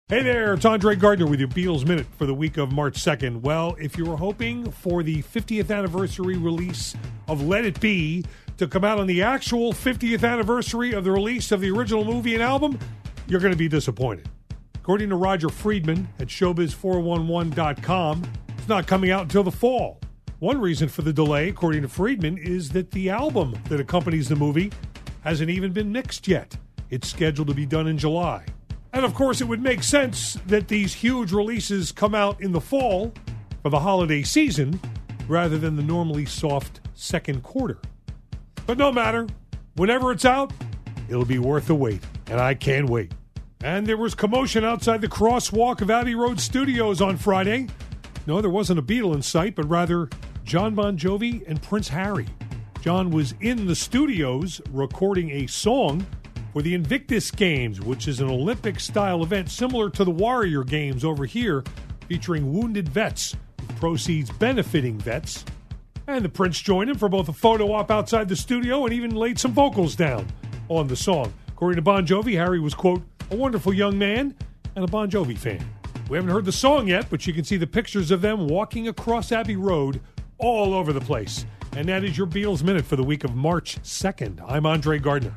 Hey there, it's Andre Gardner with your Beatles Minute for the week of March 2nd. Well, if you were hoping for the 50th anniversary release of Let It Be to come out on the actual 50th anniversary of the release of the original movie and album, you're going to be disappointed. According to Roger Friedman at Showbiz411.com, it's not coming out until the fall. One reason for the delay, according to Friedman, is that the album that accompanies the movie hasn't even been mixed yet. It's scheduled to be done in July. And, of course, it would make sense that these huge releases come out in the fall for the holiday season rather than the normally soft second quarter. But no matter. Whenever it's out, it'll be worth the wait. And I can't wait. And there was commotion outside the crosswalk of Abbey Road Studios on Friday. No, there wasn't a Beatle in sight, but rather Jon Bon Jovi and Prince Harry. John was in the studios recording a song for the Invictus Games, which is an Olympic-style event similar to the Warrior Games over here, featuring wounded vets, with proceeds benefiting vets. And the Prince joined him for both a photo op outside the studio and even laid some vocals down on the song. According to Bon Jovi, Harry was, quote, a wonderful young man and a Bon Jovi fan. We haven't heard the song yet, but you can see the pictures of them walking across Abbey Road all over the place. And that is your Beatles Minute for the week of March 2nd. I'm Andre Gardner.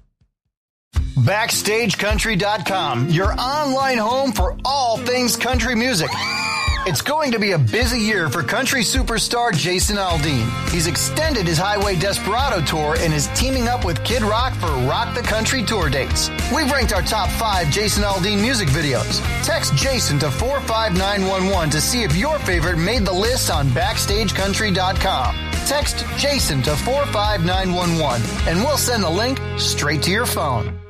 BackstageCountry.com, your online home for all things country music. It's going to be a busy year for country superstar Jason Aldean. He's extended his Highway Desperado tour and is teaming up with Kid Rock for Rock the Country tour dates. We've ranked our top 5 Jason Aldean music videos. Text Jason to 45911 to see if your favorite made the list on BackstageCountry.com. Text Jason to 45911 and we'll send the link straight to your phone.